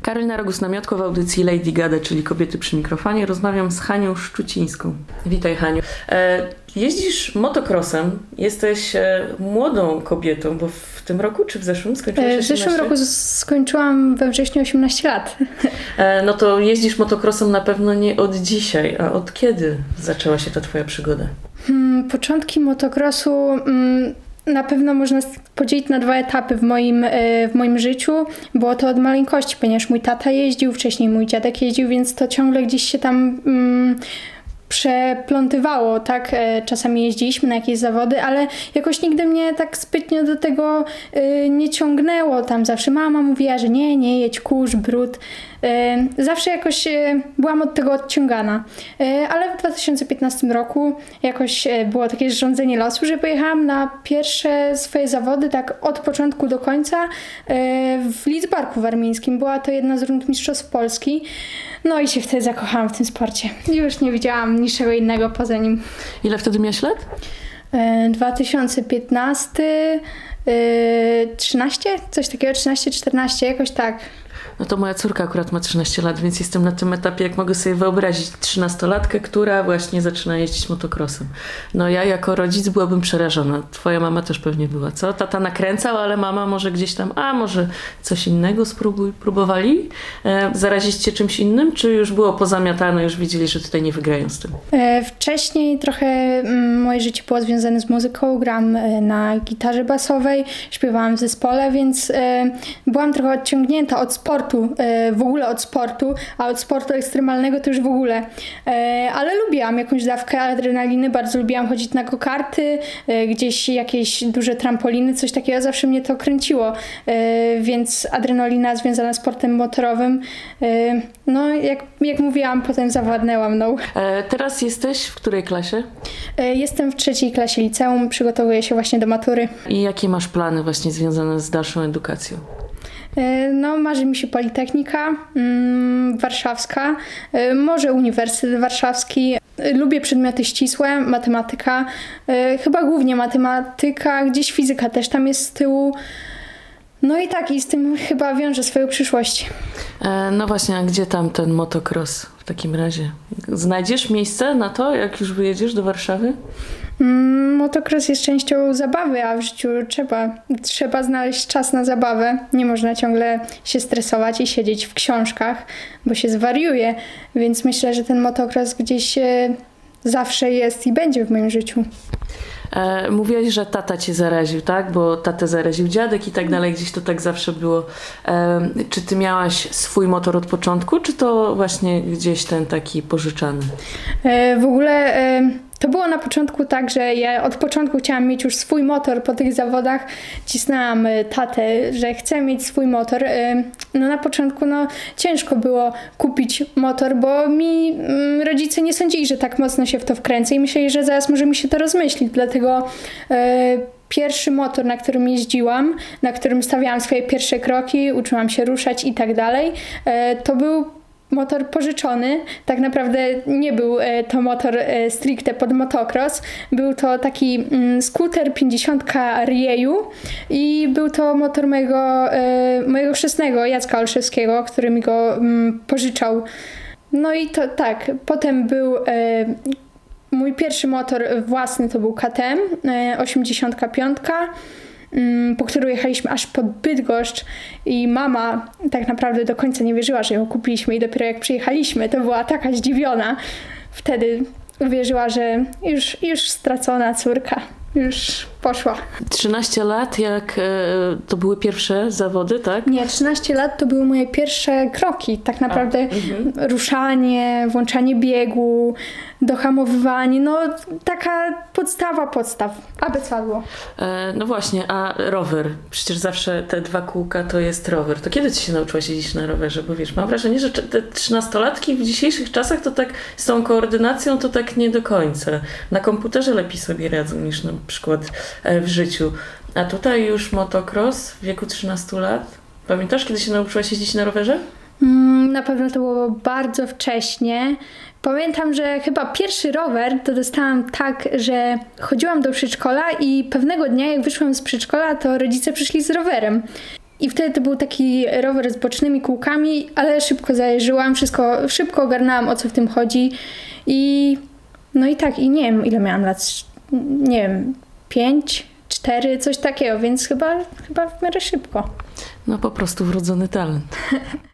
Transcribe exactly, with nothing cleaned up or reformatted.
Karolina Rogus-Namiotko w audycji Lady Gada, czyli Kobiety przy mikrofonie. Rozmawiam z Hanią Szczucińską. Witaj, Haniu. E, jeździsz motocrossem, jesteś e, młodą kobietą, bo w tym roku czy w zeszłym skończyłaś osiemnaście? W zeszłym roku skończyłam we wrześniu osiemnaście lat. E, no to jeździsz motocrossem na pewno nie od dzisiaj, a od kiedy zaczęła się ta twoja przygoda? Hmm, początki motocrossu... Hmm, na pewno można podzielić na dwa etapy w moim, w moim życiu. Było to od maleńkości, ponieważ mój tata jeździł, wcześniej mój dziadek jeździł, więc to ciągle gdzieś się tam mm, przeplątywało, tak? Czasami jeździliśmy na jakieś zawody, ale jakoś nigdy mnie tak zbytnio do tego y, nie ciągnęło. Tam zawsze mama mówiła, że nie, nie jedź, kurz, brud. Y, zawsze jakoś y, byłam od tego odciągana. Y, ale w dwa tysiące piętnastym roku jakoś y, było takie rządzenie losu, że pojechałam na pierwsze swoje zawody tak od początku do końca y, w Lidzbarku Warmińskim. Była to jedna z rund mistrzostw Polski. No i się wtedy zakochałam w tym sporcie. Już nie widziałam niczego innego poza nim. Ile wtedy miałeś lat? dwa tysiące piętnasty, trzynaście? Coś takiego, trzynaście czternaście, jakoś tak. No to moja córka akurat ma trzynaście lat, więc jestem na tym etapie, jak mogę sobie wyobrazić, trzynastolatkę, która właśnie zaczyna jeździć motocrossem. No ja jako rodzic byłabym przerażona. Twoja mama też pewnie była, co? Tata nakręcał, ale mama może gdzieś tam, a może coś innego spróbuj, próbowali? E, zarazić cię czymś innym? Czy już było pozamiatane, już widzieli, że tutaj nie wygrają z tym? E, wcześniej trochę m, moje życie było związane z muzyką. Gram e, na gitarze basowej, śpiewałam w zespole, więc e, byłam trochę odciągnięta od sportu. W ogóle od sportu, a od sportu ekstremalnego to już w ogóle. Ale lubiłam jakąś dawkę adrenaliny, bardzo lubiłam chodzić na go-karty, gdzieś jakieś duże trampoliny, coś takiego, zawsze mnie to kręciło. Więc adrenalina związana z sportem motorowym, no jak, jak mówiłam, potem zawładnęła mną. Teraz jesteś w której klasie? Jestem w trzeciej klasie liceum, przygotowuję się właśnie do matury. I jakie masz plany właśnie związane z dalszą edukacją? No, marzy mi się Politechnika mm, Warszawska, może Uniwersytet Warszawski. Lubię przedmioty ścisłe, matematyka, chyba głównie matematyka, gdzieś fizyka też tam jest z tyłu. No i tak, i z tym chyba wiążę swoją przyszłość. E, no właśnie, a gdzie tam ten motocross w takim razie? Znajdziesz miejsce na to, jak już wyjedziesz do Warszawy? Mm, motocross jest częścią zabawy, a w życiu trzeba, trzeba znaleźć czas na zabawę. Nie można ciągle się stresować i siedzieć w książkach, bo się zwariuje. Więc myślę, że ten motocross gdzieś e, zawsze jest i będzie w moim życiu. E, mówiłaś, że tata cię zaraził, tak? Bo tatę zaraził dziadek i tak dalej. Gdzieś to tak zawsze było. E, czy ty miałaś swój motor od początku, czy to właśnie gdzieś ten taki pożyczany? E, w ogóle... E, To było na początku tak, że ja od początku chciałam mieć już swój motor po tych zawodach. Cisnęłam tatę, że chcę mieć swój motor. No na początku no, ciężko było kupić motor, bo mi mm, rodzice nie sądzili, że tak mocno się w to wkręcę i myśleli, że zaraz może mi się to rozmyślić. Dlatego e, pierwszy motor, na którym jeździłam, na którym stawiałam swoje pierwsze kroki, uczyłam się ruszać i tak dalej, e, to był motor pożyczony. Tak naprawdę nie był to motor stricte pod motocross. Był to taki mm, skuter pięćdziesiątka Rieju i był to motor mojego, e, mojego chrzestnego Jacka Olszewskiego, który mi go mm, pożyczał. No i to tak. Potem był e, mój pierwszy motor własny, to był K T M e, osiemdziesiątka piątka. Po którą jechaliśmy aż pod Bydgoszcz i mama tak naprawdę do końca nie wierzyła, że ją kupiliśmy i dopiero jak przyjechaliśmy, to była taka zdziwiona. Wtedy uwierzyła, że już, już stracona córka. Już poszła. trzynaście lat, jak e, to były pierwsze zawody, tak? Nie, trzynaście lat to były moje pierwsze kroki. Tak naprawdę mhm. ruszanie, włączanie biegu, dohamowywanie, no taka podstawa podstaw, abecadło. E, no właśnie, a rower? Przecież zawsze te dwa kółka to jest rower. To kiedy ty się nauczyłaś jeździć na rowerze? Bo wiesz, mam wrażenie, że te trzynastolatki w dzisiejszych czasach to tak z tą koordynacją to tak nie do końca. Na komputerze lepiej sobie radzą niż na przykład w życiu. A tutaj już motocross w wieku trzynastu lat. Pamiętasz, kiedy się nauczyłaś jeździć na rowerze? Mm, na pewno to było bardzo wcześnie. Pamiętam, że chyba pierwszy rower to dostałam tak, że chodziłam do przedszkola i pewnego dnia, jak wyszłam z przedszkola, to rodzice przyszli z rowerem. I wtedy to był taki rower z bocznymi kółkami, ale szybko zajeżyłam, wszystko, szybko ogarnęłam, o co w tym chodzi. I no i tak, i nie wiem, ile miałam lat, nie wiem, pięć, cztery, coś takiego, więc chyba, chyba w miarę szybko. No po prostu wrodzony talent.